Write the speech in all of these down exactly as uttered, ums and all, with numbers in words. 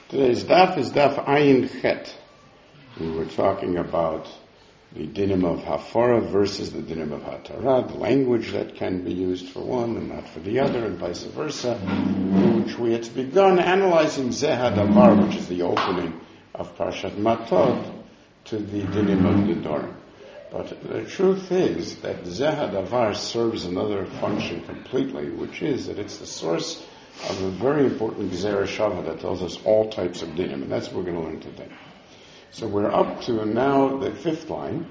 Today's daf is daf Ayin Chet. We were talking about the dinim of hafara versus the dinim of hatara, the language that can be used for one and not for the other, and vice versa, which we had begun analyzing Zeh HaDavar, which is the opening of Parshat Matot, to the dinim of Nedarim. But the truth is that Zeh HaDavar serves another function completely, which is that it's the source of a very important Gezerah Shavah that tells us all types of dinim, and that's what we're going to learn today. So we're up to now the fifth line.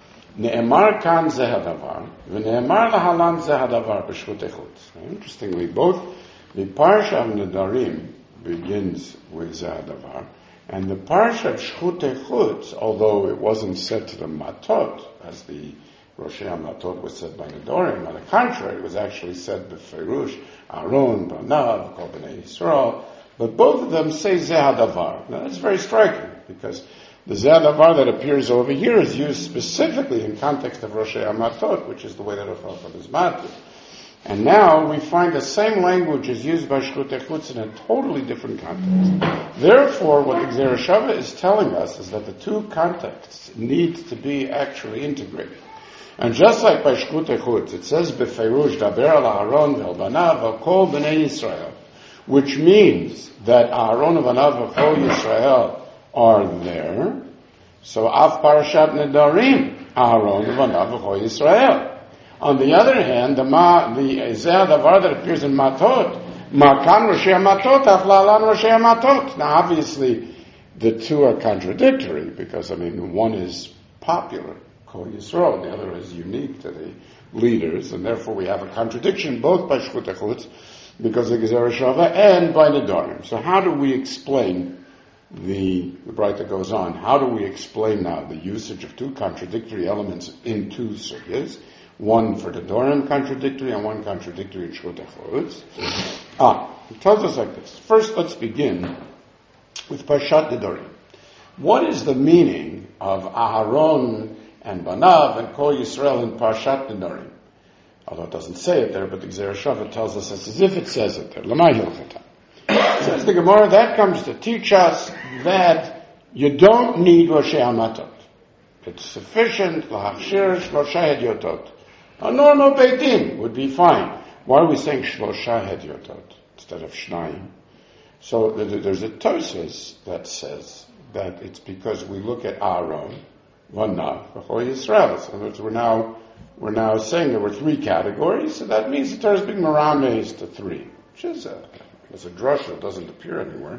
Ne'emar kan Zeh HaDavar, v'ne'emar lahalan Zeh HaDavar b'shchut echut. Interestingly, both the Parsha of Nedarim begins with Zeh HaDavar, and the Parsha of Shchut Echut, although it wasn't said to the Matot, as the Roshei HaMatot was said by Nedarim, on the contrary, it was actually said b'ferush, Aaron, Banav, Kol Bnei Yisrael, but both of them say Zeh HaDavar. Now that's very striking, because the Zeh HaDavar that appears over here is used specifically in context of Roshei HaMatot, which is the way that Rafal is mated. And now we find the same language is used by Shchut Echutz in a totally different context. Therefore, what the Gezerah Shavah is telling us is that the two contexts need to be actually integrated. And just like by Shchut Echutz, it says Befeirush Daber al Aaron ve'al Banav ve'al Kol Bnei Yisrael, which means that Aaron v'Banav ve'al Kol Yisrael are there. So Av Parashat Nedarim, Aaron v'Banav ve'al Kol Yisrael. On the other hand, the ma, the Zeh HaDavar that appears in Matot, Makan Roshei HaMatot, Aflalan Roshei HaMatot. Now, obviously, the two are contradictory because, I mean, one is popular, Kol Yisrael, and the other is unique to the leaders, and therefore we have a contradiction both by Shchut Echutz, because of Gezerah Shavah, and by Nedarim. So, how do we explain the the bright that goes on? How do we explain now the usage of two contradictory elements in two sugyas? One for the Nedarim contradictory and one contradictory in Shchut Echutz. Ah, it tells us like this. First, let's begin with Parshat Nedarim. What is the meaning of Aharon and Banav and Kol Yisrael in Parshat Nedarim? Although it doesn't say it there, but the Gezerah Shavah tells us as if it says it there. Lamai Hilchata. Says the Gemara, that comes to teach us that you don't need Roshei HaMatot. It's sufficient, Lahachshir Shlosha Hedyotot. A normal Beit Din would be fine. Why are we saying Shlosha Hedyotot instead of Shnayim? So there's a Tosfos that says that it's because we look at Aaron, Banav, B'chol Yisrael. So in other words, we're now, we're now saying there were three categories, so that means the Torah is being merames to three, which is a, as a drasha, it doesn't appear anywhere.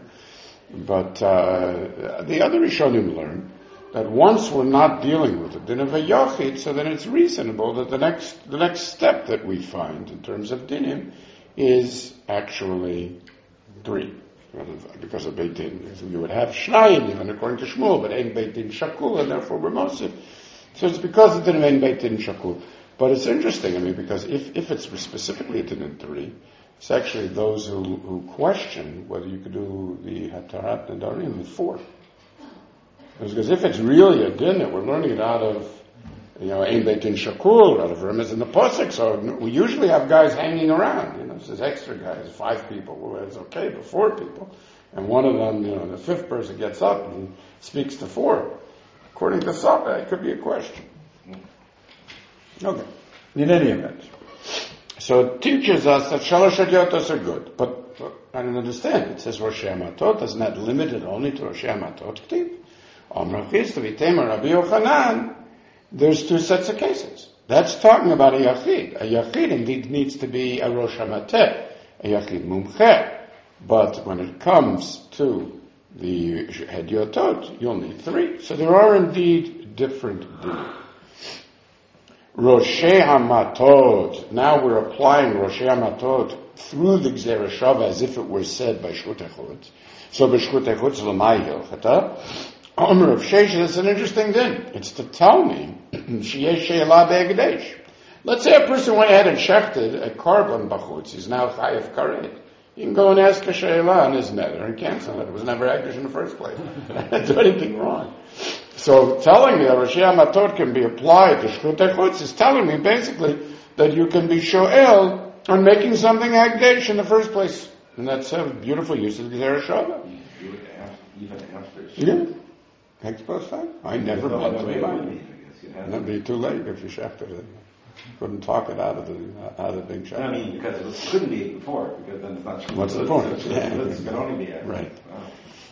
But uh, the other Rishonim learn that once we're not dealing with the din of a yachid, so then it's reasonable that the next the next step that we find in terms of dinim is actually three, because of Beit Din. So you would have Shnayim, even according to Shmuel, but Ein Beit Din Shakul, and therefore we're Mosif. So it's because of the din of Ein Beit Din Shakul. But it's interesting, I mean, because if, if it's specifically a din in three, it's actually those who, who question whether you could do the Hatarat Nedarim with four. Because if it's really a din that we're learning it out of, you know, Ein Beit Din Shakul, out of Remez in the Pasuk, so we usually have guys hanging around, you know, there's extra guys, five people, well, it's okay, but four people, and one of them, you know, the fifth person gets up and speaks to four. According to Saba, it could be a question. Okay. In any event. So it teaches us that Shalosh Hedyotos are good, but, but I don't understand. It says Roshei HaMatot, doesn't that limit it only to Roshei HaMatot? There's two sets of cases. That's talking about a yachid. A yachid indeed needs to be a rosh hamateh, a yachid mumche. But when it comes to the hedyotot, you'll need three. So there are indeed different dinim. Roshei HaMatot. Now we're applying Roshei HaMatot through the Gezerah Shavah as if it were said by Shchut Echutz. So by Shchut Echutz l'mai hilchata. Omer of Sheish, that's an interesting thing. It's to tell me, Sheyesh She'elah Be'egdesh. Let's say a person went ahead and shechted a carbon bachutz. He's now chayav karet. You can go and ask a She'elah on his neder and cancel it. It was never Egdesh in the first place. I didn't do anything wrong. So telling me that Roshei HaMatot can be applied to Shchut Echutz is telling me basically that you can be shoel on making something Egdesh in the first place. And that's a beautiful use of Gezerah Shava. You even after. Yeah. Ex post facto. I never meant to be like that'd be too late if you shafted it. Couldn't talk it out of the out of being shafted. I mean, because it was, couldn't be before, because then it's not. What's the it's, point? It's, yeah. it's, it can only be after. Right. Oh.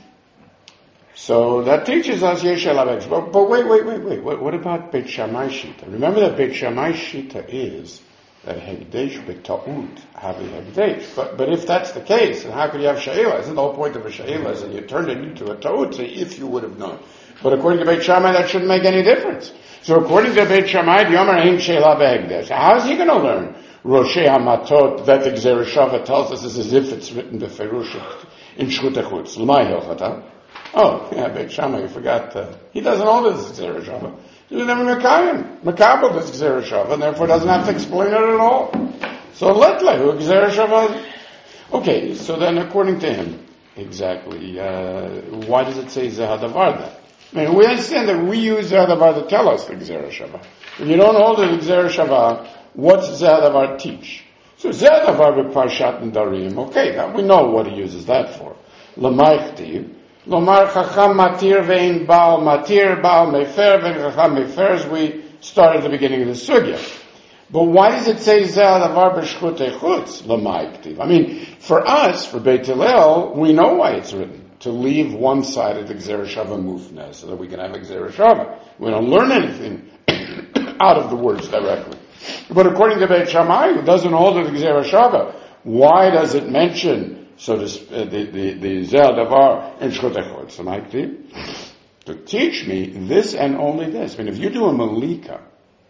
So that teaches us Yeshel Avex. But, but wait, wait, wait, wait. What, what about Beit Shammai Shita? Remember that Beit Shammai Shita is that Hegdesh B'Ta'ut have a Hegdesh. But, but if that's the case, then how could you have She'ela? Isn't the whole point of a She'ela is that you turn it into a Ta'ut, so if you would have known. But according to Beit Shammai, that shouldn't make any difference. So according to Beit Shammai, the Yomer ain't She'ela B'Hegdesh. How is he going to learn Roshei HaMatot that the Gezerah Shava tells us is as if it's written Beferush in Shchut HaChutz? L'mai Hilchata? Oh, yeah, Beit Shammai, you forgot. Uh, he doesn't know this Gezerah Shava. He was never Mekayim. Mekabel this Gezerah Shava, and therefore doesn't have to explain it at all. So let Lehu Gezerah Shava. Okay, so then according to him, exactly, uh, why does it say Zehadavar then? I mean, we understand that we use Zehadavar to tell us the Gezerah Shava. If you don't hold the Gezerah Shava, what's Zehadavar teach? So Zehadavar b'Parshat Nedarim, okay, that we know what he uses that for. L'maychtiv. Lomar Chacham Matir Vein Baal Matir Baal Mefer Vein Chacham Mefer, as we started at the beginning of the sugya. But why does it say Zeh Davar B'Shchut Echutz L'Maiktiv? I mean, for us, for Beit Hillel, we know why it's written to leave one side of the Gezerah Shava Mufneh, so that we can have a Gezerah Shava. We don't learn anything out of the words directly. But according to Beit Shammai, who doesn't hold the Gezerah Shava, why does it mention? So this, uh, the the the Zeh Davar and Shchut Echutz to teach me this and only this. I mean, if you do a malika,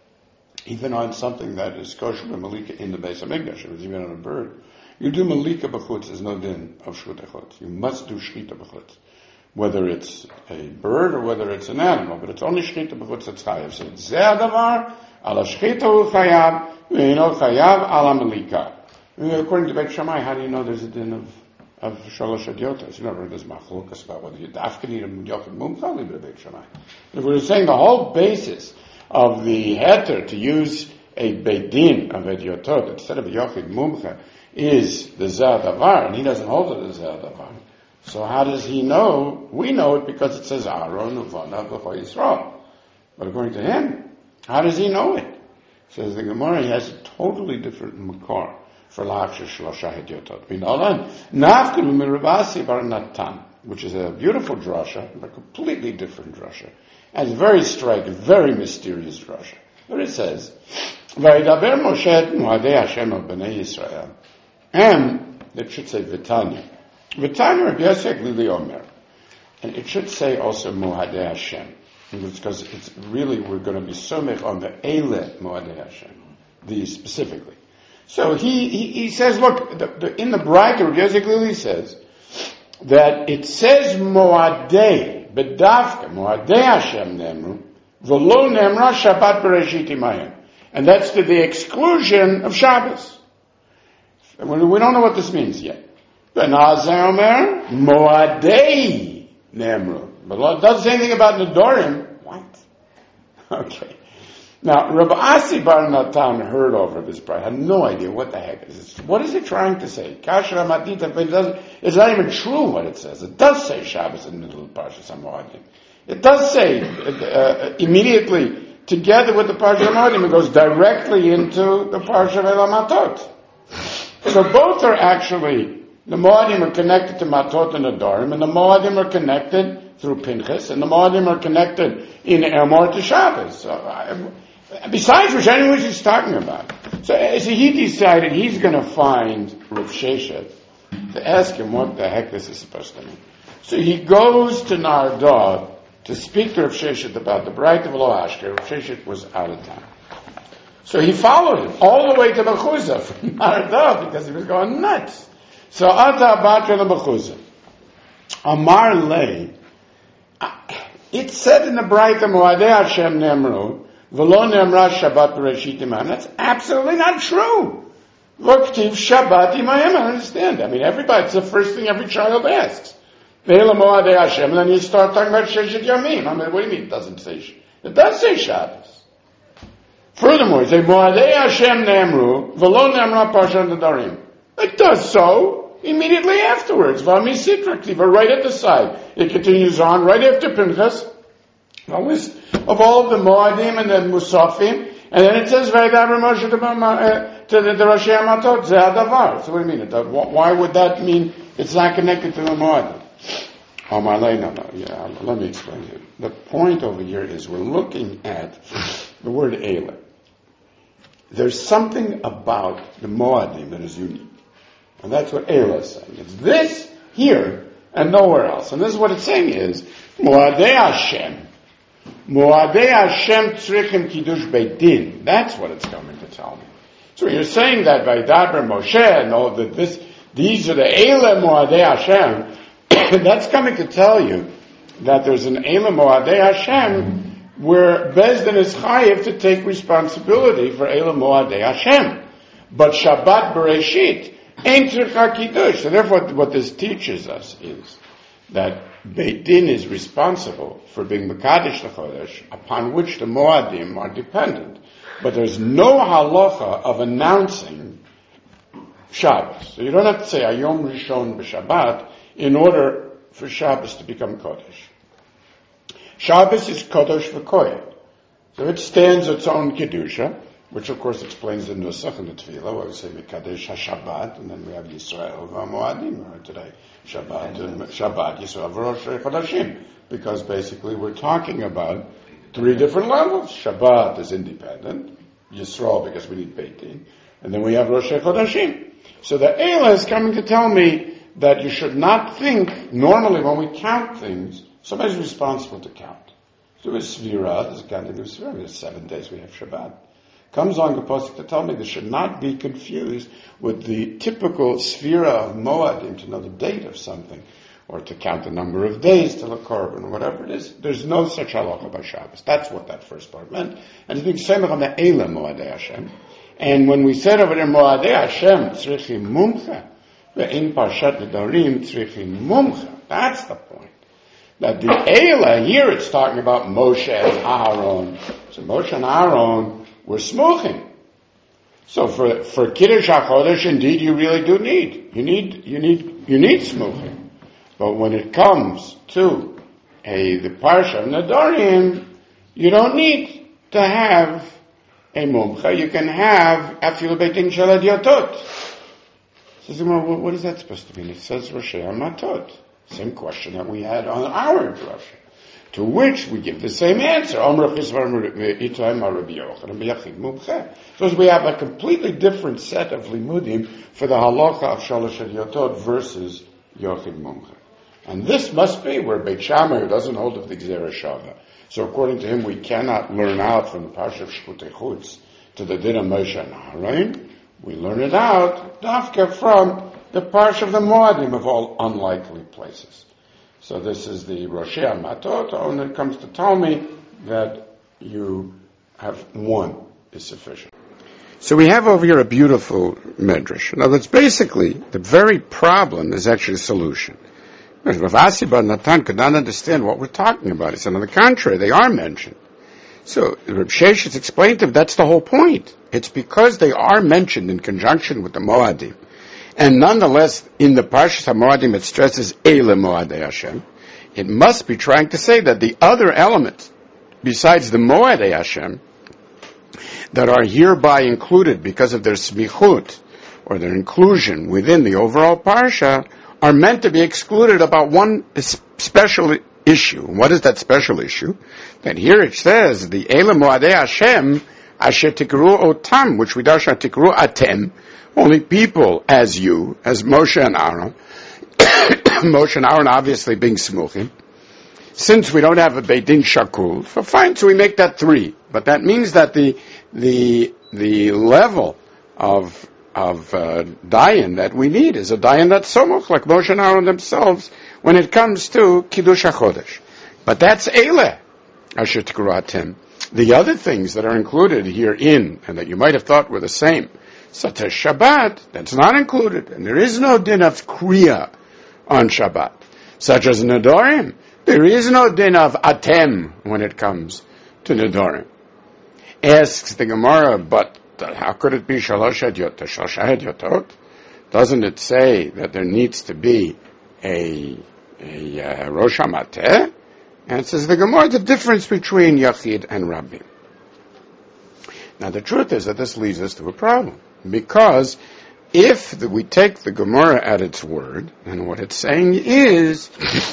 even on something that is kosher, a malika in the Beis Hamikdash, or even on a bird, you do malika b'chutz. There's no din of Shchut Echutz. You must do shchita b'chutz, whether it's a bird or whether it's an animal. But it's only shchita b'chutz that's chayav. So Zeh Davar ala shchita hu chayav, ve'ino chayav ala malika. According to Beit Shammai, how do you know there's a din of of Shalosh Adyotas? You never heard this machlokas about whether you dafka need a Yochid Mumcha, leave it at Beit Shammai. If we were saying the whole basis of the heter to use a Beit Din of Adyotot instead of a Yochid Mumcha is the Zeh Davar, and he doesn't hold it as Zeh Davar. So how does he know? We know it because it says Aaron, Uvana, V'cho Yisrael. But according to him, how does he know it? Says the Gemara, he has a totally different makar for la'achshir shlosha hedyotot. B'nolan nafkelu mirabasi bar Natan, which is a beautiful drasha, but a completely different drasha, and it's very striking, very mysterious drasha. But it says, "Vayidaber Moshe et Moadei Hashem al bnei Yisrael," and it should say V'tanya. V'tanya Rabbi Yosef Lili Omer, and it should say also Moadei Hashem, because it's really we're going to be somech on the Eile Moadei Hashem, these specifically. So he, he, he says, look, the, the, in the Braita, Rabbi Yosef Lili says that it says Moadei, Bedavka, Moadei Hashem Nemru, V'lo Nemra Shabbat Bereshit Imayim. And that's to the exclusion of Shabbos. We don't know what this means yet. Benazai Omer, Moadei Nemru. But it doesn't say anything about Nedorim. What? Okay. Now, Rabbi Asi Bar Natan heard over this bride, had no idea what the heck is this. What is it trying to say? Kasher Amatita, but it doesn't, it's not even true what it says. It does say Shabbos in the middle of Parshas HaMoadim. It does say, uh, immediately, together with the Parshas HaMoadim, it goes directly into the Parsha Matot. So both are actually, the Moadim are connected to Matot and Adorim, and the Moadim are connected through Pinchas, and the Moadim are connected in Emor to Shabbos. So, I, Besides which, I know what he's talking about. So, so he decided he's going to find Rav Sheshet to ask him what the heck this is supposed to mean. So he goes to Nardov to speak to Rav Sheshet about the Braita of Lo Ashker. Rav Sheshet was out of town. So he followed him all the way to Bechuzah from Nardov because he was going nuts. So Ata Batra the Bechuzah. Amar Lei. It said in the Braita Moadei Hashem Nemru, V'lo nemra Shabbat Bereshit Imayim. That's absolutely not true. V'ktiv Shabbat Imayim. I understand. I mean, everybody, it's the first thing every child asks. Ve'ela Moadei Hashem, and then you start talking about Sheshet Yamim. I mean, what do you mean it doesn't say Shabbos? It does say Shabbos. Furthermore, it says Moadei Hashem Nemru, V'lo nemra Parshat Nedarim. It does so. immediately afterwards. Vami Sitra Ktiva, right at the side. It continues on right after Pinchas, a list of all of the Moadim and the Musafim, and then it says, Vaydaber Moshe to the Rashi Hamatot, Ze Hadavar. So what do you mean? Why would that mean it's not connected to the Moadim? Oh, my no, no, yeah, let me explain it. The point over here is we're looking at the word Eila. There's something about the Moadim that is unique. And that's what Eila is saying. It's this here and nowhere else. And this is what it's saying is, Moadei Hashem. Moadei Hashem tzrichim kiddush beit din. That's what it's coming to tell me. So you're saying that by Daber Moshe, and all that this, these are the Eila Moadei Hashem. That's coming to tell you that there's an Eila Moadei Hashem where Bezdin is chayiv to take responsibility for Eila Moadei Hashem. But Shabbat Bereshit ain't tzricha kiddush. So therefore what this teaches us is that Beit Din is responsible for being Mekadesh L'Chodesh, upon which the Moadim are dependent. But there's no halacha of announcing Shabbos. So you don't have to say Ayom Rishon b'Shabbat in order for Shabbos to become Kodesh. Shabbos is Kodesh v'Koyah. So it stands its own Kedusha, which of course explains the Nusach and the Tefillah, where we say Mekadesh HaShabbat, and then we have Yisrael v'Moadim today. Shabbat, and Shabbat, Yisrael v'Rosh Chodashim. Because basically we're talking about three different levels. Shabbat is independent, Yisrael because we need Beit Din, and then we have Rosh Chodashim. So the Eila is coming to tell me that you should not think, normally when we count things, somebody's responsible to count. So there's Svira, there's a counting of Svira, there's seven days we have Shabbat. Comes on the Pasuk to tell me this should not be confused with the typical Svira of Moadim to know the date of something, or to count the number of days till a korban, or whatever it is. There's no such halacha by Shabbos. That's what that first part meant. And it's being same on the Eila Moadei Hashem. And when we said over there, Moadei Hashem, tzrichim mumcha, ve'in parshat nedarim tzrichim mumcha. That's the point. That the Eila, here it's talking about Moshe and Aaron. So Moshe and Aaron were smuchim. So for, for Kiddush HaChodesh, indeed you really do need. You need, you need, you need smuchim. But when it comes to a, the Parsha of Nedarim, you don't need to have a mumcha. You can have afil beitin shel adyatot. Says, well, what is that supposed to mean? It says Rosh Hamatot. Same question that we had on our Rosh. To which we give the same answer. So we have a completely different set of limudim for the halacha of Shalosh Adyatot versus Yochid Mumcha. And this must be where Beit Shammai, who doesn't hold of the Gzera Shava. So according to him, we cannot learn out from the Parsha of Shkutei Chutz to the Din of Moshe and Aaron. We learn it out, dafka, from the Parsha of the Moadim of all unlikely places. So this is the Rosh Hamatot, and it comes to tell me that you have one is sufficient. So we have over here a beautiful medrash. In other words, basically, the very problem is actually a solution. Rav Asi bar Natan could not understand what we're talking about. He said, on the contrary, they are mentioned. So Reb Sheshes explained to him that's the whole point. It's because they are mentioned in conjunction with the Moadim. And nonetheless, in the Parshas HaMoadim, it stresses Eila Moadei Hashem. It must be trying to say that the other elements, besides the Moadei Hashem, that are hereby included because of their smichut, or their inclusion within the overall Parsha, are meant to be excluded about one special issue. And what is that special issue? That here it says, the Eila Moadei Hashem, Asher Tikru Otam, which we darshan Tikru Atem, only people as you, as Moshe and Aaron. Moshe and Aaron obviously being smuchim. Since we don't have a Beit Din Shakul, so fine, so we make that three. But that means that the the the level of of uh, dayan that we need is a dayan that's somuch, like Moshe and Aaron themselves, when it comes to Kiddush HaChodesh. But that's Eileh, Asher Tikru Atem. The other things that are included herein, and that you might have thought were the same, such as Shabbat, that's not included. And there is no din of Kriya on Shabbat. Such as Nedarim, there is no din of Atem when it comes to Nedarim. Asks the Gemara, but how could it be Shalosh Hadyotot? Shalosh Hadyotot? doesn't it say that there needs to be a, a uh, Rosh HaMateh? And it says the Gemara, the difference between Yachid and Rabim. Now the truth is that this leads us to a problem. Because if the, we take the Gemara at its word, and what it's saying is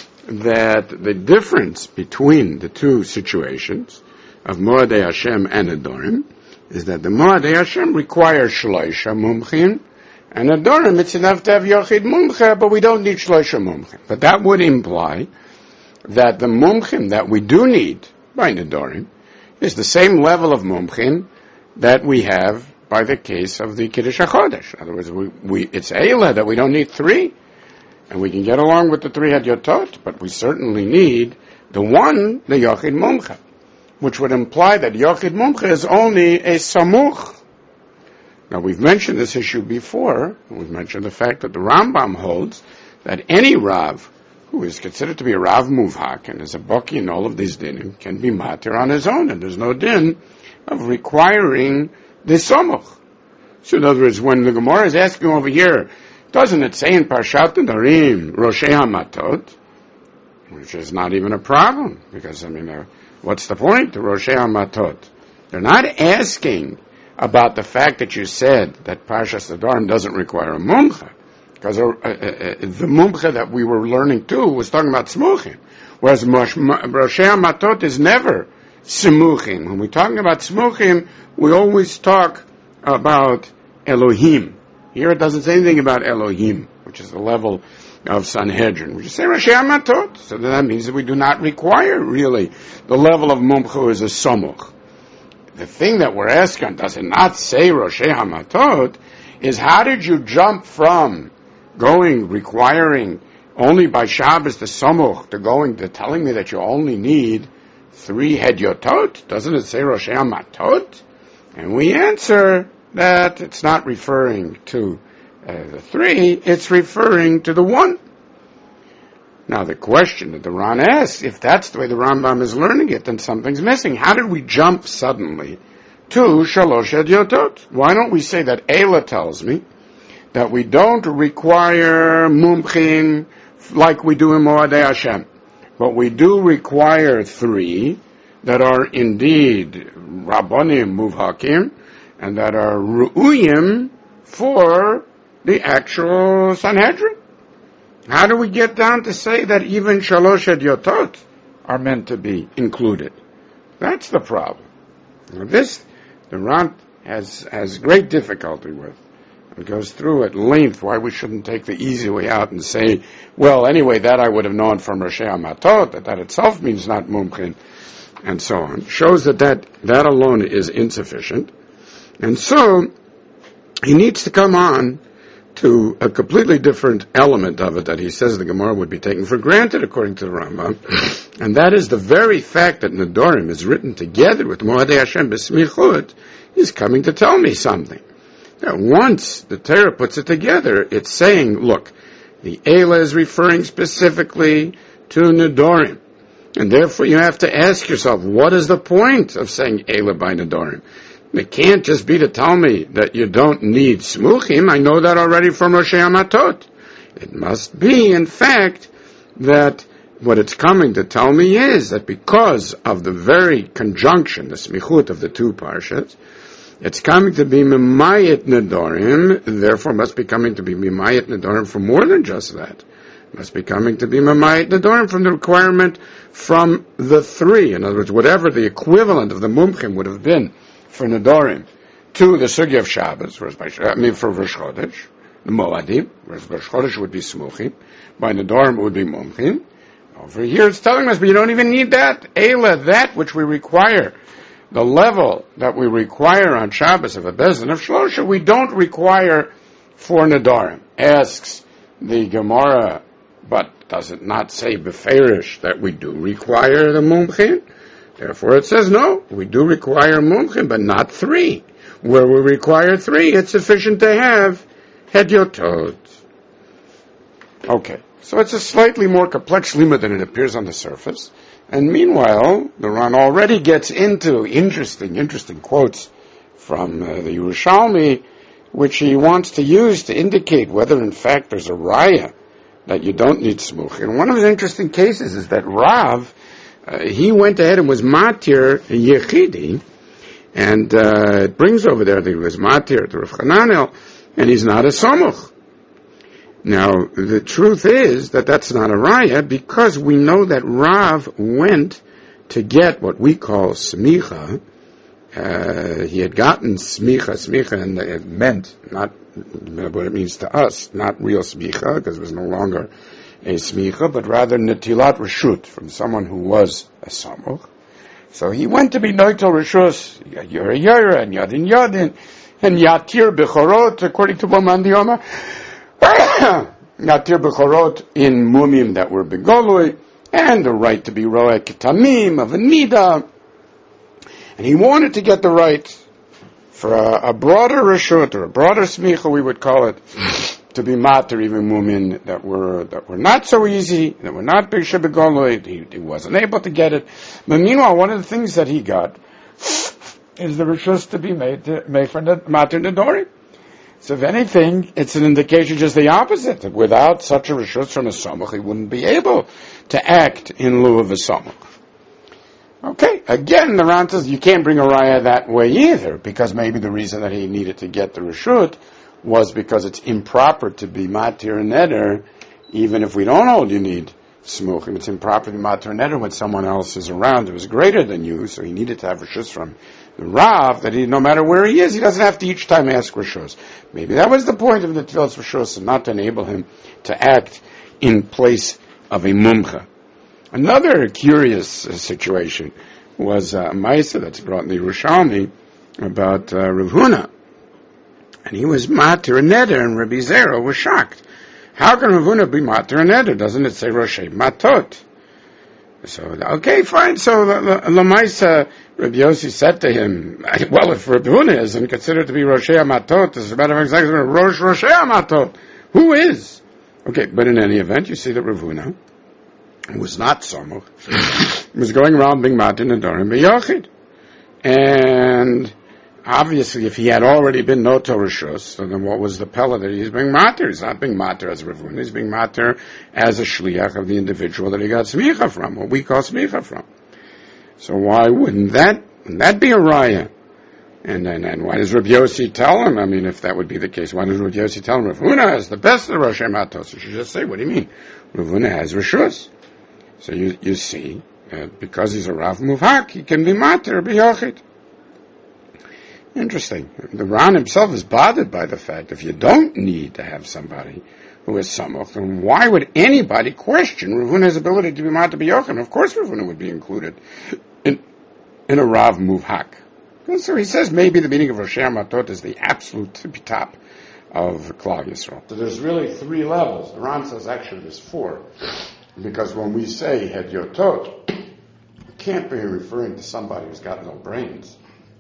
that the difference between the two situations of Moadei Hashem and Adorim is that the Moadei Hashem requires Shloisha Mumchin, and Adorim, it's enough to have Yochid Mumcha, but we don't need Shloisha Mumchin. But that would imply that the Mumchin that we do need by Adorim is the same level of Mumchin that we have by the case of the Kiddush HaChodesh. In other words, we, we, it's Eila that we don't need three, and we can get along with the three Hadyotot, but we certainly need the one, the Yochid Mumcha, which would imply that Yochid Mumcha is only a Samuch. Now, we've mentioned this issue before. We've mentioned the fact that the Rambam holds that any Rav who is considered to be a Rav Muvhak and is a Baki in all of these dinim can be matir on his own, and there's no din of requiring the Samuch. So in other words, when the Gemara is asking over here, doesn't it say in Parshat Nedarim, Roshei HaMatot? Which is not even a problem, because, I mean, uh, what's the point? The Roshei HaMatot. They're not asking about the fact that you said that Parshas Nedarim doesn't require a mumcha, because uh, uh, uh, the mumcha that we were learning too was talking about smuchim, whereas Roshei HaMatot is never smuchim. When we're talking about smuchim, we always talk about Elohim. Here it doesn't say anything about Elohim, which is the level of Sanhedrin. We just say Roshei HaMatot, so that means that we do not require really the level of mumcha as a samuch. The thing that we're asking, does it not say Roshei HaMatot, is how did you jump from going, requiring only by Shabbos the Samuch, to going to telling me that you only need three Hedyotot? Doesn't it say Roshei HaMatot? And we answer that it's not referring to uh, the three, it's referring to the one. Now the question that the Ran asks, if that's the way the Rambam is learning it, then something's missing. How did we jump suddenly to Shalosh Hedyotot? Why don't we say that Eila tells me that we don't require Mumchin like we do in Moadei Hashem, but we do require three that are indeed Rabbanim Muvhakim and that are Ru'uyim for the actual Sanhedrin. How do we get down to say that even Shalosh Hedyotot are meant to be included? That's the problem. Now this, the Ran has, has great difficulty with. It goes through at length why we shouldn't take the easy way out and say, well, anyway, that I would have known from Roshei HaMatot, that that itself means not Mumchin, and so on. Shows that, that that alone is insufficient. And so, he needs to come on to a completely different element of it that he says the Gemara would be taken for granted according to the Rambam, and that is the very fact that Nedarim is written together with Moadei Hashem B'Smichut is coming to tell me something. Now, once the Torah puts it together, it's saying, look, the Eila is referring specifically to Nedarim, and therefore you have to ask yourself, what is the point of saying Eila by Nedarim? It can't just be to tell me that you don't need smuchim. I know that already from Roshei HaMatot. It must be, in fact, that what it's coming to tell me is that because of the very conjunction, the smichut of the two parshas, it's coming to be mimayit nedarim, therefore must be coming to be mimayit nedarim for more than just that. It must be coming to be mimayit nedarim from the requirement from the three. In other words, whatever the equivalent of the mumchim would have been for Nedarim to the Sugya of Shabbos, I mean for Rosh Chodesh, the Moadim, whereas Rosh Chodesh would be Smuchim, by Nedarim it would be Mumchim. Over here it's telling us, but you don't even need that. Eila, that which we require, the level that we require on Shabbos of a Bezdin of Shlosha, we don't require for Nedarim. Asks the Gemara, but does it not say Beferish that we do require the Mumchim? Therefore it says, no, we do require mumchim, but not three. Where we require three, it's sufficient to have hedyotot. Okay, so it's a slightly more complex limit than it appears on the surface. And meanwhile, the Ran already gets into interesting, interesting quotes from uh, the Yerushalmi which he wants to use to indicate whether in fact there's a raya that you don't need smuch. And one of the interesting cases is that Rav, uh, he went ahead and was matir yechidi, and uh, it brings over there that he was matir to Rav Hananel, and he's not a samuch. Now, the truth is that that's not a raya, because we know that Rav went to get what we call smicha. Uh, he had gotten smicha, smicha, and it meant, not what it means to us, not real smicha, because it was no longer a smicha, but rather netilat reshut, from someone who was a samuch. So he went to be noitel reshus, yara yara, and yadin yadin, and yatir bechorot, according to Boman Dioma, yatir bechorot in mumim that were begolui, and the right to be roek tamim of a nida. And he wanted to get the right for a, a broader reshut, or a broader smicha, we would call it, to be mater even mumin that were that were not so easy, that were not big shebegoloi. He, he wasn't able to get it. But meanwhile, one of the things that he got is the reshus to be made to, made for mater nedorim. So if anything, it's an indication just the opposite, that without such a reshus from a samach, he wouldn't be able to act in lieu of a samach. Okay, again, the Ran says you can't bring a raya that way either, because maybe the reason that he needed to get the reshut was because it's improper to be matir neder, even if we don't hold you need smuchim. It's improper to be matir neder when someone else is around who is greater than you, so he needed to have reshus from the Rav, that he, no matter where he is, he doesn't have to each time ask reshus. Maybe that was the point of the tefillas reshus, and not to enable him to act in place of a mumcha. Another curious uh, situation was uh, a Maisa that's brought in the Yerushalmi about uh, Rav Huna. And he was matir neder, and Rabbi Zera was shocked. How can Rav Huna be matir neder? Doesn't it say Roshei Matot? So, okay, fine. So, Lamaisa, Rabbi Yossi said to him, well, if Rav Huna isn't considered to be Roshei Matot, as a matter of fact, Rosh Roshei Matot. Who is? Okay, but in any event, you see that Rav Huna, who was not Samuch, was going around being matir nedorim b'yochid. And obviously, if he had already been noto reshus, then what was the pella that he's being matir? He's not being matir as a Rav Huna, he's being matir as a shliach of the individual that he got smicha from, what we call smicha from. So why wouldn't that, wouldn't that be a raya? And then, and why does Rabbi Yossi tell him? I mean, if that would be the case, why does Rabbi Yossi tell him Rav Huna has the best of the Roshei Matos? You should just say, what do you mean? Rav Huna has reshus. So you, you see, uh, because he's a Rav Muvhak, he can be matir b'yochid. Interesting. The Ran himself is bothered by the fact if you don't need to have somebody who is samuch, then why would anybody question Rav Huna's ability to be matir b'yochid? Of course Rav Huna would be included in, in a Rav Muvhak. And so he says maybe the meaning of Roshei Matot is the absolute tippy top of Klal Yisrael. So there's really three levels. The Ran says actually there's four. Because when we say het yotot, we can't be referring to somebody who's got no brains.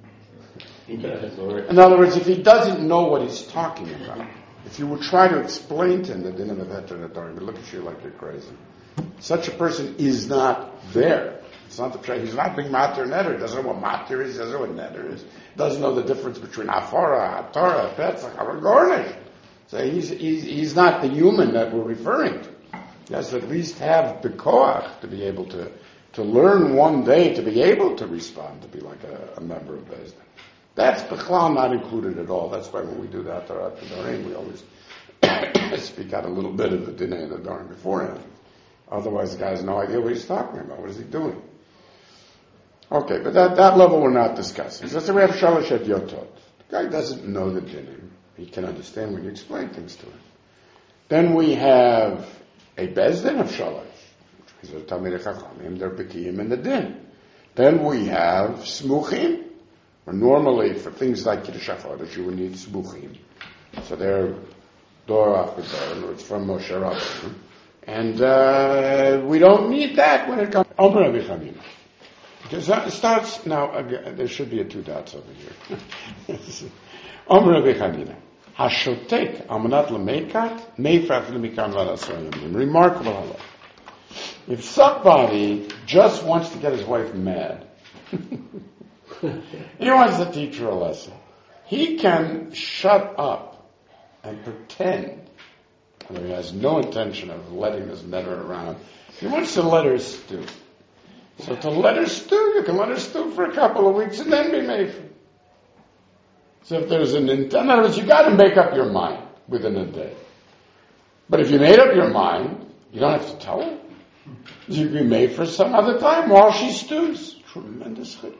In other words, if he doesn't know what he's talking about, if you would try to explain to him the din of het nedorim, he'd look at you like you're crazy. Such a person is not there. It's not the tra- he's not being matir neder. He doesn't know what matir is. He doesn't know what neder is. Doesn't know the difference between afara, hatorah, petzach, or gornish. So he's, he's he's not the human that we're referring to. He has to at least have the koach to be able to, to learn one day, to be able to respond, to be like a, a member of Beis Din. That's Bechlal not included at all. That's why when we do the Atarat Nedarim, we always speak out a little bit of the Dinei Nedarim beforehand. Otherwise the guy has no idea what he's talking about. What is he doing? Okay, but that, that level we're not discussing. So we have Shalosh et Yotot. The guy doesn't know the Dinim. He can understand when you explain things to him. Then we have a Beis Din of Shalosh, which is a Talmidei Chachamim, they're Bekiyim in the Din. Then we have Smuchim, or normally for things like Kiddush HaChodesh, you would need Smuchim. So they're door after door, it's from Moshe Rabbeinu. And uh, we don't need that when it comes to Omer Rabbi Chanina. Because it starts, now, again, there should be a two dots over here. Omer Rabbi Chanina. Hashotek amanat lemekat meifach lemikan v'alasayim. Remarkable halach. If somebody just wants to get his wife mad, he wants to teach her a lesson. he can shut up and pretend, although he has no intention of letting this neder around. He wants to let her stew. So to let her stew, you can let her stew for a couple of weeks and then be mefer. So if there's an intent, in other words, you got to make up your mind within a day. But if you made up your mind, you don't have to tell her. You can be made for some other time while she stews. Tremendous chiddush.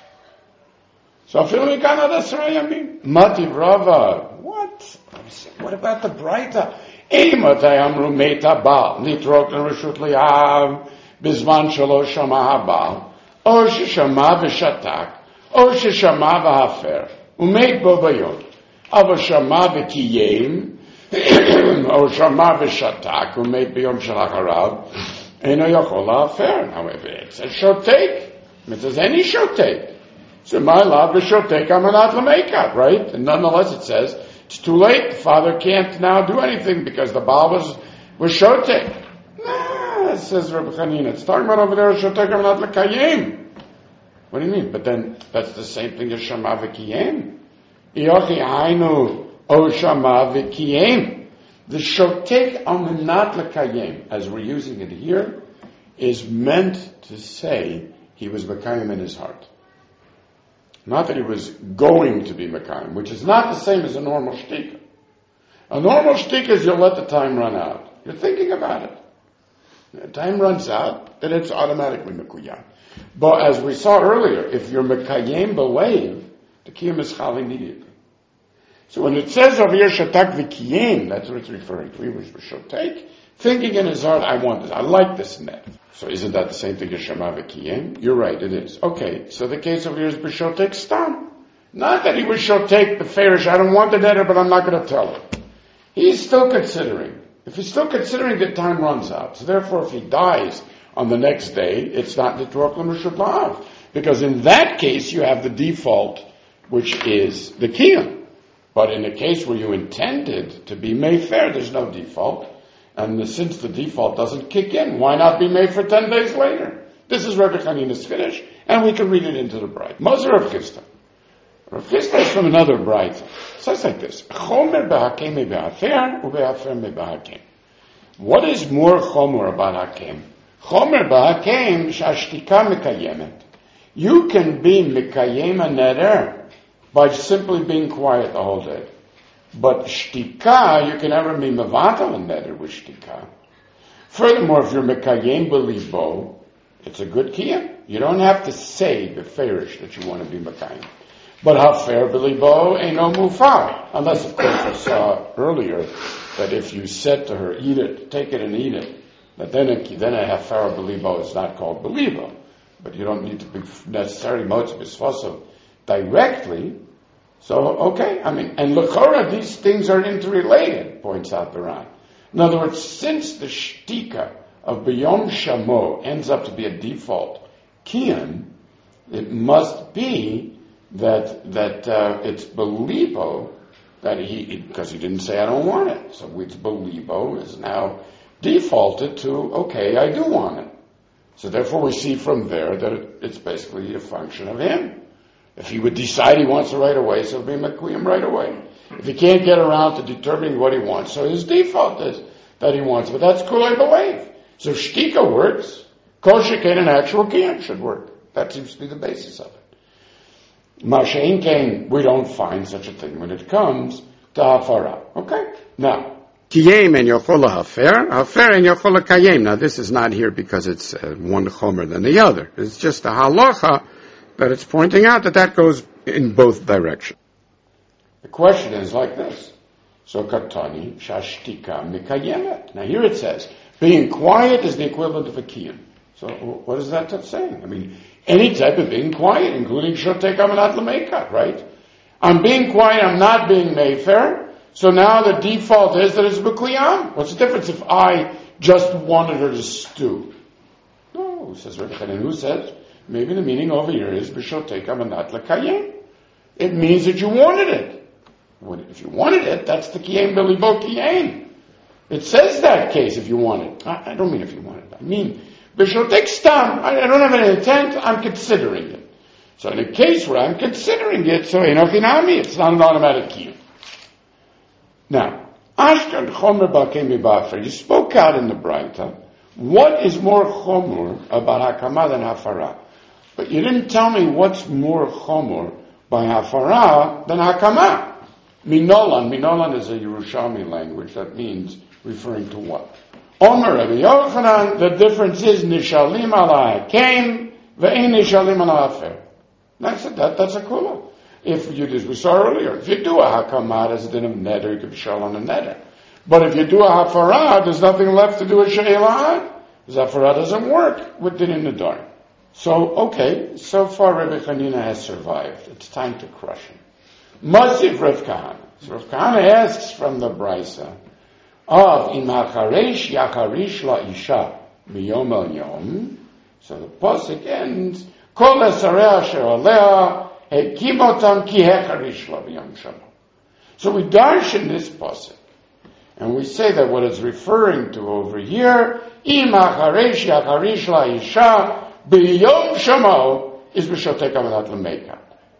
So feeling Mati Rava. What? What about the Braita? Eimatay amru meita bal nitrok l'reshut li'av bizman shelo shama habal or sheshama v'shatak or sheshama v'hafer umeit bo bayom ava shama v'kiyem or shama v'shatak umeit b'yom shalacharav eno yachol la'afer. However, it says shotek. It says any shotek. So my love is shotek amanat l'meikat, right? And nonetheless, it says it's too late. The father can't now do anything because the Baal was, was shotek. Nah, it says Rabbi Chanina. It's talking about over there, shotek amanat l'kayim. What do you mean? But then, that's the same thing as shama v'kiyem. Yochi hainu o shama v'kiyem. The shotek amanat l'kayim, as we're using it here, is meant to say he was mekayim in his heart. Not that he was going to be mekayim, which is not the same as a normal shtika. A normal shtika is you'll let the time run out. You're thinking about it. The time runs out, then it's automatically mekuyam. But as we saw earlier, if you're mekayim belev, the kiyam is chal immediately. So when it says over here shatak v'kiyem, that's what it's referring to. He was shotek, thinking in his heart, I want this, I like this net. So isn't that the same thing as shama v'kiyem? You're right, it is. Okay, so the case over here is b'shotek stam. Not that he was shotek b'ferish, I don't want the neder, but I'm not going to tell her. He's still considering. If he's still considering, the time runs out. So therefore, if he dies on the next day, it's not the Torah L'Reshut La'av. Because in that case, you have the default, which is the kiyam. But in a case where you intended to be mefer, there's no default. And the, since the default doesn't kick in, why not be made for ten days later? This is Rabbi Chanina's finish, and we can read it into the Braita. Moser Rav Chisda. Rav Chisda is from another Braita. It says like this: Chomer b'hakem me'b'hafer, u'b'hafer me'b'hakem. What is more chomer about hakem? Chomer b'hakem sh'ashtika mekayemet. You can be mekayem a neder by simply being quiet the whole day. But shtika, you can never be mevatel and neder with shtika. Furthermore, if you're mekayem belibo, it's a good kiyam. You don't have to say beferish that you want to be mekayem. But hafer belibo ain't no mufar. Unless, of course, we saw earlier that if you said to her, eat it, take it and eat it, that then a, then a hafer belibo is not called belibo. But you don't need to be necessarily motz bisfaso directly. So, okay, I mean, and l'chora, these things are interrelated, points out the Ran. In other words, since the shtika of B'yom Shamo ends up to be a default kiyam, it must be that that uh, it's belibo that he, because he didn't say I don't want it. So it's belibo is now defaulted to, okay, I do want it. So therefore we see from there that it, it's basically a function of him. If he would decide he wants it right away, so it'll be mekuyim right away. If he can't get around to determining what he wants, so his default is that he wants, but that's kulei believe. So shtika works, kol shekain an actual kiyam should work. That seems to be the basis of it. Mashein kain, we don't find such a thing when it comes to hafara. Okay? Now, kiyem and yochol hafer, hafer and yochol kayem. Now this is not here because it's uh, one chomer than the other. It's just a halacha that it's pointing out that that goes in both directions. The question is like this. So katani shashtika mikayemet. Now here it says, being quiet is the equivalent of a kiyam. So what is that saying? I mean, any type of being quiet, including shotek amanat l'meikat, right? I'm being quiet, I'm not being mefer. So now the default is that it's b'kuyam. What's the difference if I just wanted her to stew? No, says Rebbe Chanan, who says, maybe the meaning over here is b'shotek amanat l'kayem. It means that you wanted it. If you wanted it, that's the kiyem b'libo kiyem. It says that case if you want it. I, I don't mean if you want it. I mean b'shotek stam. I, I don't have any intent. I'm considering it. So in a case where I'm considering it, so enochinami, it's not an automatic kiyum. Now, Ashkan chomer b'kemi b'afar. You spoke out in the Braita. What is more chomer about hakama than hafara? But you didn't tell me what's more chomer by hafara than hakama. Minolan. Minolan is a Yerushalmi language that means referring to what? Omer Rabbi Yochanan, the difference is nishalim ala hakem ve'en nishalim ala hafer. That's it. That, that's a kula. If you, as we saw earlier, if you do a hakama, there's a din of neder, you can be shal on a neder. But if you do a hafara, there's nothing left to do a she'elahad. Because hafara doesn't work with din in the dark. So, okay, so far Rabbi Chanina has survived. It's time to crush him. Masif Rav Kahana. So Rav Kahana asks from the Brisa of im hacharesh yacharish la isha miyom el yom. So the pasuk ends kol esarei asher alea hekimotam ki hecharish la miyom shama. So we darshan this pasuk, and we say that what it's referring to over here, im hacharesh yacharish la isha biyom shama, is b'shotek amanat l'meika.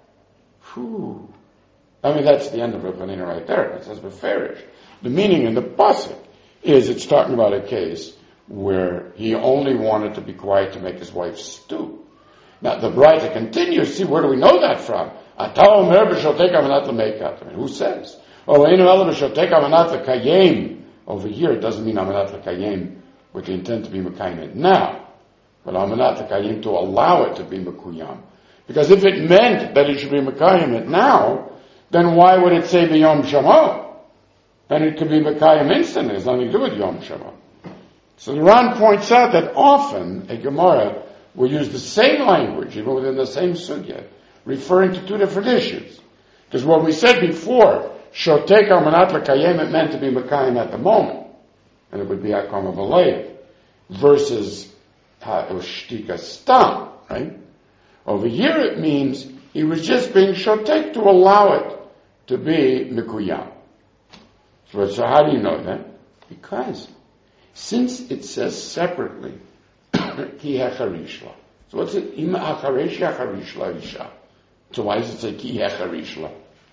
Whew. I mean, that's the end of Rav Chanina right there. It says beferish. The meaning in the pasuk is it's talking about a case where he only wanted to be quiet to make his wife stew. Now the Braita continues. See, where do we know that from? Atao mer b'shotek amanat l'meikat. I mean, who says? Oh, einu ela b'shotek amanat l'kayem. Over here, it doesn't mean amanat l'kayem with the intent to be mekayim now, but amanat l'kayem to allow it to be mekuyam. Because if it meant that it should be mekayim it now, then why would it say b'yom shama? Then it could be mekayim instantly. It has nothing to do with yom shama. So the Ran points out that often a Gemara will use the same language, even within the same sugya, referring to two different issues. Because what we said before, shotek almanat l'kayem, it meant to be mekayim at the moment, and it would be hakam v'lev, versus ha'ushtika stam, right? Over here it means he was just being shotek to allow it to be mikuyam. So, so how do you know that? Because since it says separately, ki hecharishla. So what's it? Ima hacharesh hacharishla isha. So why does it say ki hecharishla?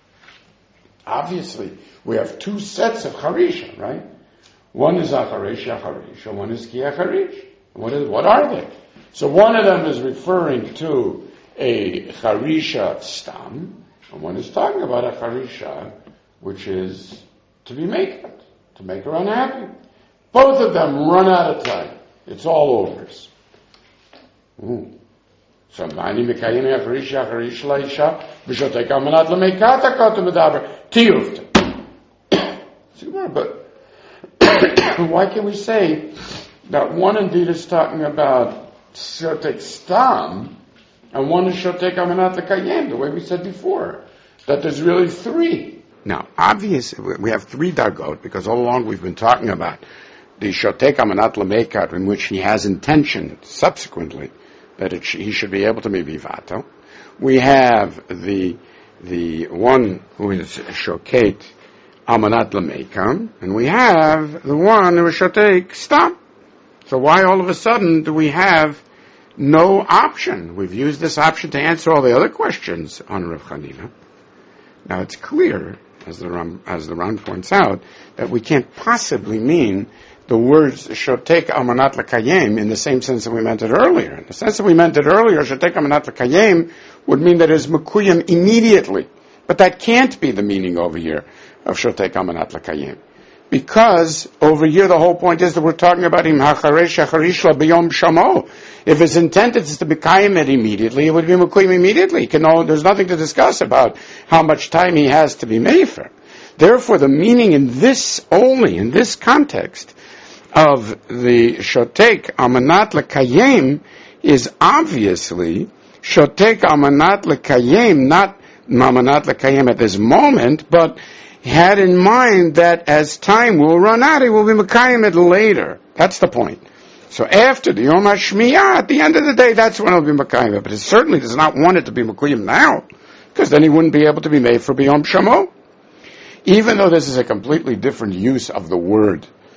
Obviously, we have two sets of charisha, right? One is hacharesh hacharish, and one is ki hecharish. What is? What are they? So one of them is referring to a charisha stam, and one is talking about a charisha, which is to be made, to make her unhappy. Both of them run out of time. It's all over. Ooh. So mani mekayim charisha charisha laisha b'shotek amanat l'meikata kotu medaber tiyufta. But why can we say that one indeed is talking about shotek stam, and one is shotek amanat l'kayim, the way we said before, that there's really three. Now, obviously, we have three dargot, because all along we've been talking about the shotek amanat l'meikat, in which he has intention subsequently that it sh- he should be able to be vivato. We have the the one who is shoket amanat l'meikam, and we have the one who is shotek stam. So why all of a sudden do we have no option? We've used this option to answer all the other questions on Rav Chanina. Now it's clear, as the Ram, as the Ran points out, that we can't possibly mean the words shotek amanat l'kayem in the same sense that we meant it earlier. In the sense that we meant it earlier, shotek amanat l'kayem would mean that it is mekuyim immediately. But that can't be the meaning over here of shotek amanat l'kayem. Because over here the whole point is that we're talking about him hacharesh hacharishla b'yom shamo. If his intent is to be kayim it immediately, it would be mekuyim immediately. Can know, there's nothing to discuss about how much time he has to be mefer. Therefore, the meaning in this only, in this context, of the shotek amanat l'kayem is obviously shotek amanat l'kayem, not amanat l'kayem at this moment, but had in mind that as time will run out, he will be mekayim it later. That's the point. So after the Yom HaShmiyah, at the end of the day, that's when he'll be mekayim it. But it certainly does not want it to be mekayim now, because then he wouldn't be able to be made for B'yom Shamo. Even though this is a completely different use of the word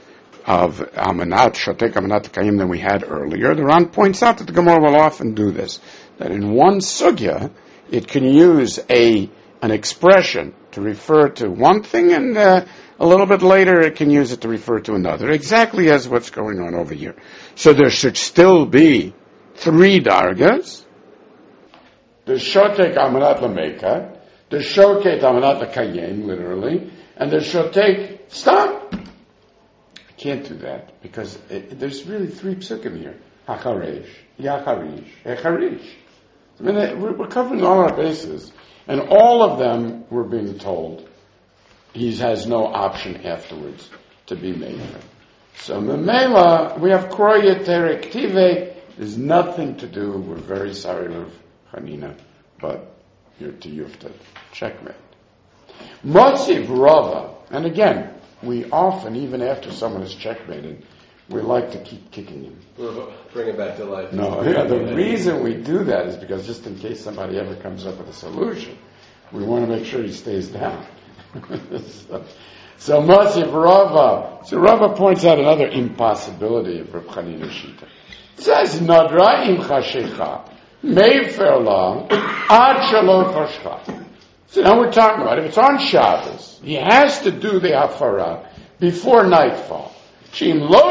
of Amanat, Shotek Amanat Kayim than we had earlier. The Ran points out that the Gemara will often do this, that in one sugya, it can use a an expression to refer to one thing, and uh, a little bit later it can use it to refer to another, exactly as what's going on over here. So there should still be three dargas. The Shotek Amanat Lameka, the Shoket Amanat Kayim, literally, and the Shotek Stop. I can't do that, because it, there's really three psukim here. Hacharesh, Yacharish, Echarish. I mean, we're covering all our bases, and all of them we're being told he has no option afterwards to be made for. So Memela, we have Kroya Terektive. There's nothing to do. We're very sorry, Rav Hanina, but you're to Yufta. Checkmate. Motziv Rava, and again, we often, even after someone is checkmated, we like to keep kicking him. Bring it back to life. No, yeah, the reason we do that is because just in case somebody ever comes up with a solution, we want to make sure he stays down. so, so Masiv Rava. So Rava points out another impossibility of Reb Chanina Shita. It says, Nadra im chashecha, mefer la, ad shalom chashcha. So now we're talking about, if it's on Shabbos, he has to do the hafara before nightfall. So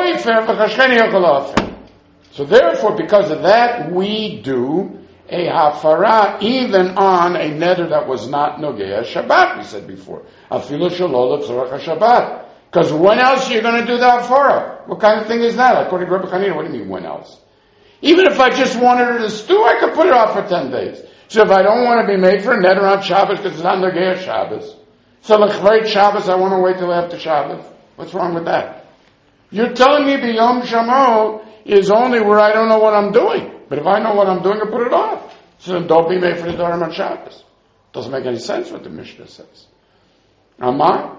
therefore, because of that, we do a hafara even on a neder that was not nogea Shabbat, we said before. Afilu shalol tzorach Shabbat. Because when else are you going to do the hafara? What kind of thing is that? According to Rebbe Chanina, what do you mean when else? Even if I just wanted her to stew, I could put it off for ten days. So if I don't want to be made for a neder on Shabbos because it's not nogea Shabbos, so l'chveit Shabbos, I want to wait till after Shabbos. What's wrong with that? You're telling me B'Yom Shamo is only where I don't know what I'm doing. But if I know what I'm doing, I put it off. So then don't be made for the Dharm on Shabbos. Doesn't make any sense what the Mishnah says. Why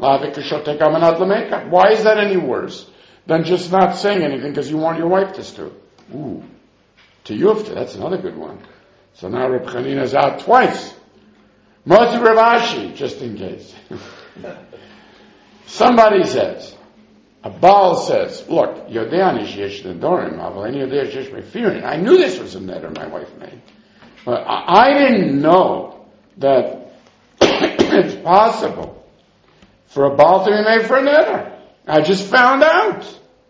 is that any worse than just not saying anything because you want your wife to stew? Ooh. To Yufta, that's another good one. So now Reb Chanina is out twice. Moti Rav Ashi, just in case. Somebody says, a Baal says, look, Yodeanish yesh nedorim, aval yodeanish yesh mefirin. I knew this was a neder my wife made. But I, I didn't know that it's possible for a Baal to be made for a neder. I just found out.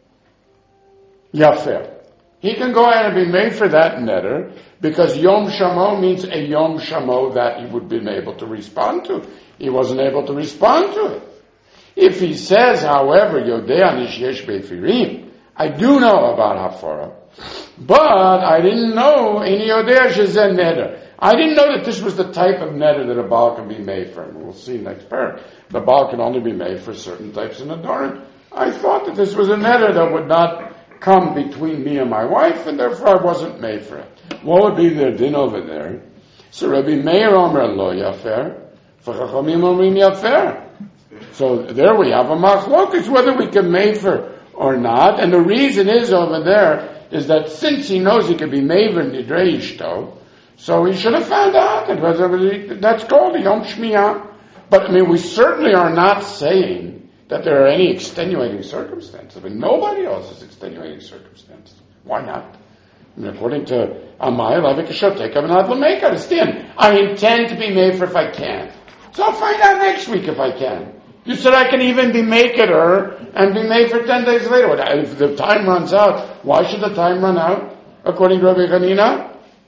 Yafir. He can go ahead and be made for that neder because Yom Shamo means a Yom Shamo that he would be able to respond to. He wasn't able to respond to it. If he says, however, Yodea Nish Yesh Befirim, I do know about Hafara, but I didn't know any Yodea Shezen Neder. I didn't know that this was the type of neder that a Baal can be made for. We'll see next parak. The Baal can only be made for certain types of Nedarim. I thought that this was a neder that would not come between me and my wife, and therefore I wasn't made for it. What would be their din over there? So Rabbi Meir Omer Lo Yafer, for Chachamim Omrim Yafer. So there we have a machlokes whether we can made for or not, and the reason is over there is that since he knows he can be made for Nidrei Ishto, so he should have found out that whether that's called a Yom Shmiyah. But I mean, we certainly are not saying that there are any extenuating circumstances. I mean, nobody else has extenuating circumstances. Why not? I mean, according to Amai, understand, I intend to be made for if I can. So I'll find out next week if I can. You said I can even be maker and be made for ten days later. If the time runs out, why should the time run out? According to Rabbi Chanina,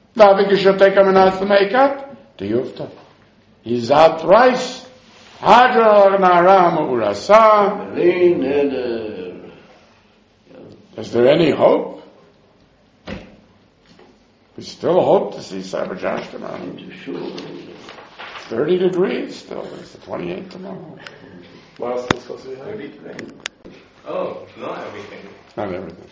to Yufta. He's out thrice. Is there any hope? We still hope to see Sabbath Josh tomorrow. thirty degrees still. It's the twenty-eighth tomorrow. What else is supposed to be heavy today? Oh, not everything. Not everything.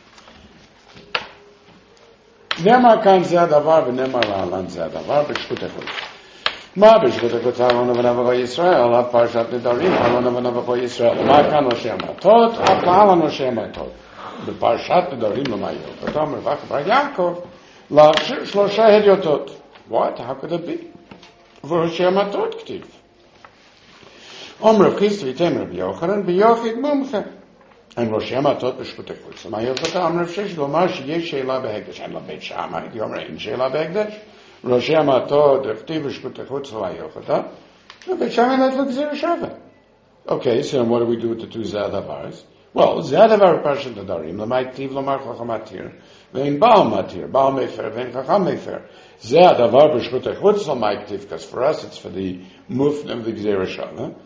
נאמר כאן זה הדבר ונאמר להלן זה הדבר בשקות הקודש. מה בשקות הקודש אלון ונבחו ישראל, אף פרשת נדרים, אלון ונבחו ישראל. מה כאן ראשי המעטות, אף להלן ראשי המעטות. בפרשת נדרים למעיות. אותו אומר בר יעקב, לשלושה הדיוטות. What? How could it be? וראשי המעטות כתיב. אומר חיסטו יתם רבי יוחנן, ביוחיד מומחה. And Rosh Hamatot b'shkutei chutz. Ma'yochata Amar Shesh Lomar sheyesh sheila behekdesh. And Beit Shammai, the Omer in sheila behekdesh. Rosh Hamatot dechtiv b'shkutei chutz v'ayochata. No, Beit Shammai not look zera shava. Okay, so then what do we do with the two Zadavars? Well, Zadavar Parshat Nadarim, Lamai Tiv Lomar Chacham Matir, Vein Baal Matir, Baal Mefer, Vein Chacham Mefer. Zadavar b'shkutei chutz Lamai Tiv, because for us it's for the mufn of the Gzera Shava.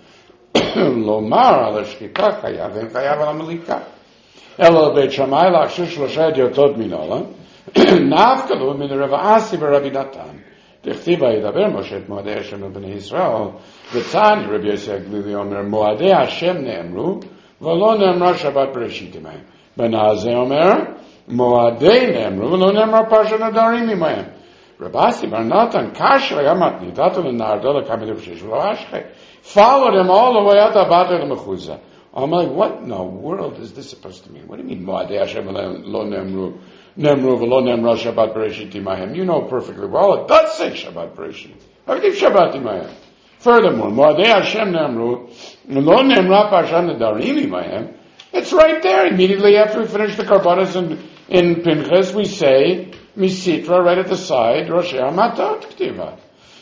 Lomar al Shkita Chayav, Vein Chayav al Amalika. Elo Beit Shammai Lachshish Loshed Yotod Minola, Nafkalu Min Rav Asi B'Rabbi Natan. Dechtiva Yidaber Moshe et Moadei Hashem B'nei Yisrael, V'tzani Rabbi Yosef Glili Omer, Moadei Hashem Ne'emru, V'lo Ne'emra Shabbat Bereshit Imayim. Benazeh Omer, Moadei Ne'emru, V'lo Ne'emra Parshat Nadarim Imayim. Rabasi Bar Natan, Kash Rayamat Nidatu L'Nardo L'Kamid V'shish V'lo Ashche. Followed him all the way out to Abad L'Mechuzah. I'm like, what in the world is this supposed to mean? What do you mean, Moadei Hashem Lo Ne'emru? Nemru v'lo nemra Shabbat Bereshit Imayim. You know perfectly well, it does say Shabbat Bereshit. How can you Shabbat Imayim? Furthermore, Moadei Hashem Nemru, v'lo nemra Parshat Nadarim Imayim. It's right there. Immediately after we finish the Karbanos in, in Pinchas, we say, Misitra, right at the side, Rosh Hamatot K'tiva.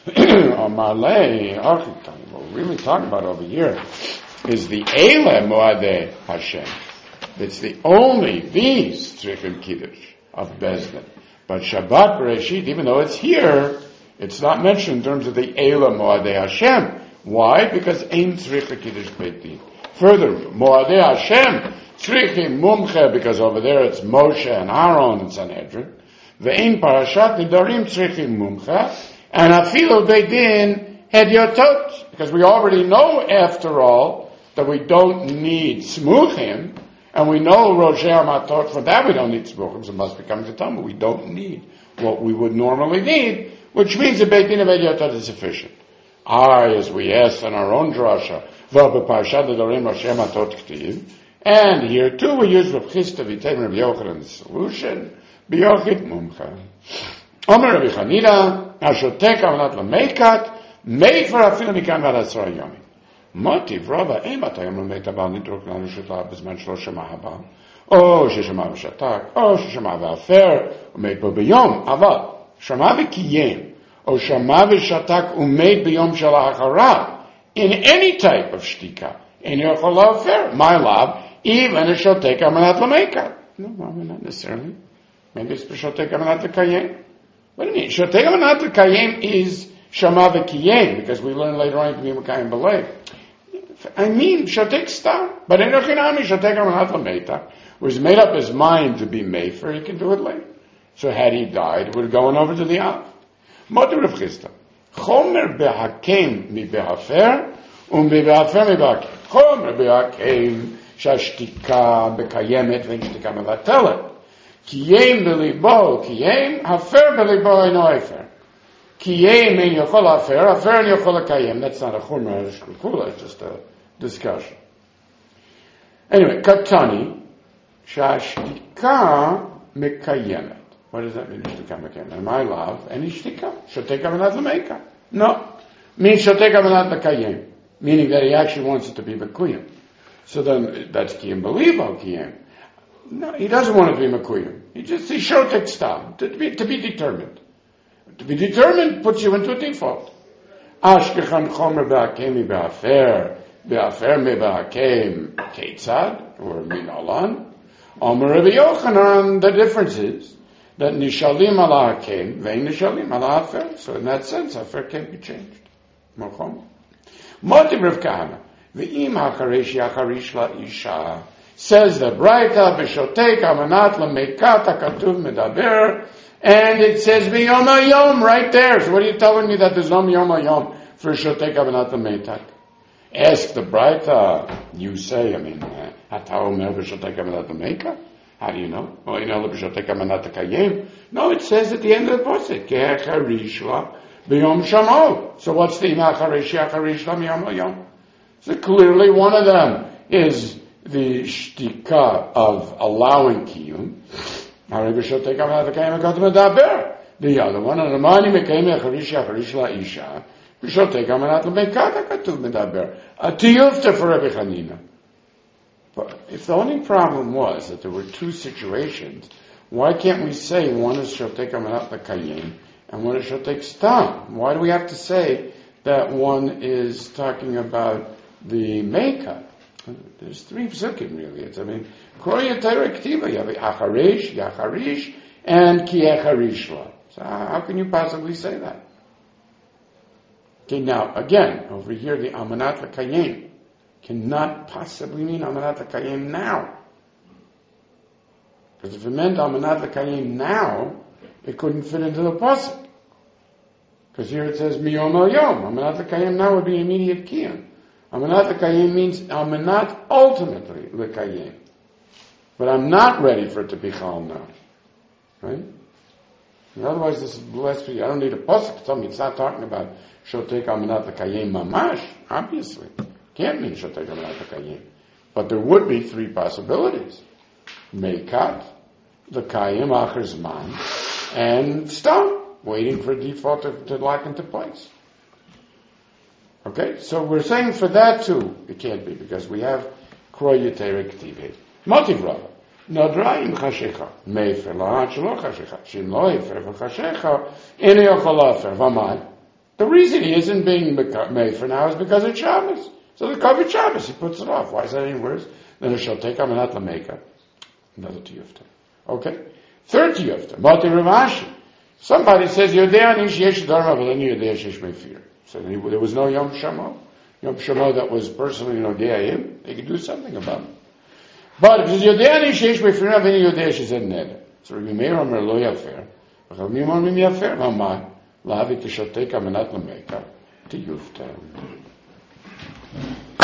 Amalei, what we're really talking about over here is the Eile Moadei Hashem. It's the only, these Tzrichim Kiddush of Bezdin. But Shabbat Bereshit, even though it's here, it's not mentioned in terms of the Eila Moadei Hashem. Why? Because Ein Tzricha Kiddush Beit Din. Further, Moadei Hashem, Tzrichim Mumche, because over there it's Moshe and Aaron and Sanhedrin. Ve'ein Parashat Nidarim Tzrichim Mumche, and Afilu Beit Din Hedyotot, because we already know, after all, that we don't need Smuchim. And we know Rosh Hamatot, for that we don't need tzbuchim, so it must become the Talmud. We don't need what we would normally need, which means the Beit Din of Hedyotot is sufficient. I, as we asked in our own drasha, V'B'Parshat Nadarim Rosh Hamatot K'tiv, and here too we use Rav Chisda V'Teiv Rav Yochanan the solution, B'Yochid Mumcha. Omer Rabbi Chanina, Ashotek Avanat L'Meikat, made for Afilu Mikan V'Ad Asra Yomim. Motiv Rava Emat Hayom L'Meit Abal Nitrok Lanu Shetlav B'Zman Shlo Shema Habal, או ששמע ושתק, או ששמע והפר, ומת בו ביום, אבל שמע וקיים, או שמע ושתק ומת ביום של האחריו, in any type of שתיקה, אינו יכול להפר, my love, even a שותק על מנת למקר. No, no, not necessarily. Maybe it's שותק על מנת לקיים. What do you mean? שותק על מנת לקיים is שמע וקיים, because we learn later on to be מקיים בלב. I mean, שותק סתם, but אינו חינמי, שותק על מנת למקר. Was made up his mind to be Mefer, he can do it later. So had he died, it would have gone over to the Av. Motor of Chisda. Chomer behakem mi behafer, um behafer mi behakem. Chomer behakem, shashtika bekayemet, v'shtika mevatelet. Kiyem belibo, kiyem, hafer belibo eno efer. Kiyem en yochol hafer, hafer en yochol kayem. That's not a chomer, it's just a discussion. Anyway, Katani, Shashtika mekayemet. What does that mean, shtika mekayemet? My love, any shtika? Shoteka v'nat l'meika. No. Means shoteka v'nat l'kayem. Meaning that he actually wants it to be mekuyim. So then, that's kiyim belivo kiyim. No, he doesn't want it to be mekuyim. He just, he shotek stam. To be, to be determined. To be determined puts you into a default. Ashkechan chomer be'akemi be'afer, be'afer me be'akem ketzad, or minolan. Omer Rabbi Yochanan, the difference is that nishalim ala hakem, vein nishalim ala hafer. So in that sense, hafer can't be changed. Mochom. Motiv Rav Kahana, ve'im hakaresh yacharish la'isha, says that Braita b'shotek amanat l'meikat hakatuv medaber, and it says b'yom hayom right there. So what are you telling me that there's no yom hayom for shotek amanat l'meitak? Ask the Braita, you say, I mean, how do you know? Well, you know, no, it says at the end of the posuk, so what's the So clearly one of them is the shtika of allowing kiyum. The other one, a tiyufta for Rabbi Chanina. But if the only problem was that there were two situations, why can't we say one is Shotei Amanat L'Kayim and one is Shotei Stam? Why do we have to say that one is talking about the makeup? There's three psukim really. It's, I mean, Kroya Torah Ktiva, you have Acharish, Yacharish, and Ki Echarish La. So how can you possibly say that? Okay, now, again, over here, the Amanat L'Kayim cannot possibly mean Amanat L'Kayim now. Because if it meant Amanat L'Kayim now, it couldn't fit into the pasuk. Because here it says Miyom El Yom. Amanat L'Kayim now would be immediate Kiyam. Amanat L'Kayim means Amanat ultimately L'Kayim. But I'm not ready for it to be Chal now. Right? And otherwise this is blasphemy. I don't need a pasuk to tell me it's not talking about Shotei Amanat L'Kayim Mamash. Obviously. Can't mean Shotei Amanat L'Kayim. But there would be three possibilities. Mekat, L'Kayim Acher Zman, and Stam, waiting for default to, to lock into place. Okay, so we're saying for that too, it can't be, because we have Kroy Yetera K'tivei. Motiv Rava. Nodraim Chashecha. Mefer Lahat Shelo Chashecha. Shin Lo Efer V'Chashecha. Ene Yochol Efer. V'mai. The reason he isn't being Mefer now is because it's Shabbos. So the covered Shabbos, he puts it off. Why is that any worse? Then it shall take Amanat L'Meika. Another Tiyufta. Okay? Third Tiyufta. Motiv Ravashi. Somebody says, Yodei Ani Sheyesh Dharma V'Leni Yodei Sheyesh Mefer. So there was no Yom Shamo. Yom Shamo that was personally Yodei. They could do something about it. But if it's Yodei Ani Sheyesh Mefer, V'Leni Yodei Sheyesh Neder. So Rabbi Meir Omer Lo Yafer. V'Chav Mim Omer Yafer. V'Amai. Lavi Kishotek Amanat L'Meika. Tiyufta.